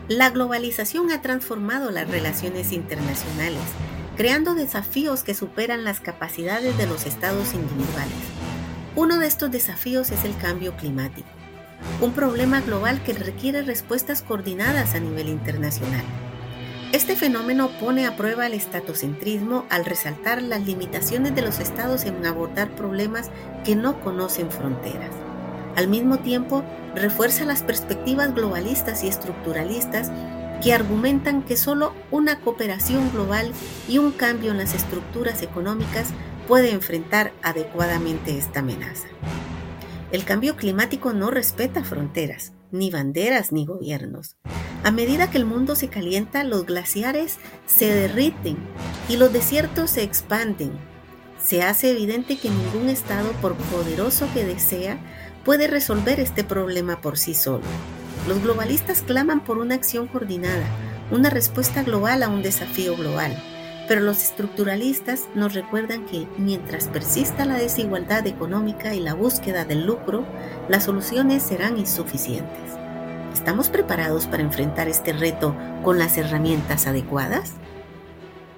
La globalización ha transformado las relaciones internacionales, creando desafíos que superan las capacidades de los estados individuales. Uno de estos desafíos es el cambio climático, un problema global que requiere respuestas coordinadas a nivel internacional. Este fenómeno pone a prueba el estatocentrismo al resaltar las limitaciones de los estados en abordar problemas que no conocen fronteras. Al mismo tiempo, refuerza las perspectivas globalistas y estructuralistas que argumentan que solo una cooperación global y un cambio en las estructuras económicas puede enfrentar adecuadamente esta amenaza. El cambio climático no respeta fronteras, ni banderas, ni gobiernos. A medida que el mundo se calienta, los glaciares se derriten y los desiertos se expanden. Se hace evidente que ningún estado, por poderoso que desea, puede resolver este problema por sí solo. Los globalistas claman por una acción coordinada, una respuesta global a un desafío global. Pero los estructuralistas nos recuerdan que mientras persista la desigualdad económica y la búsqueda del lucro, las soluciones serán insuficientes. ¿Estamos preparados para enfrentar este reto con las herramientas adecuadas?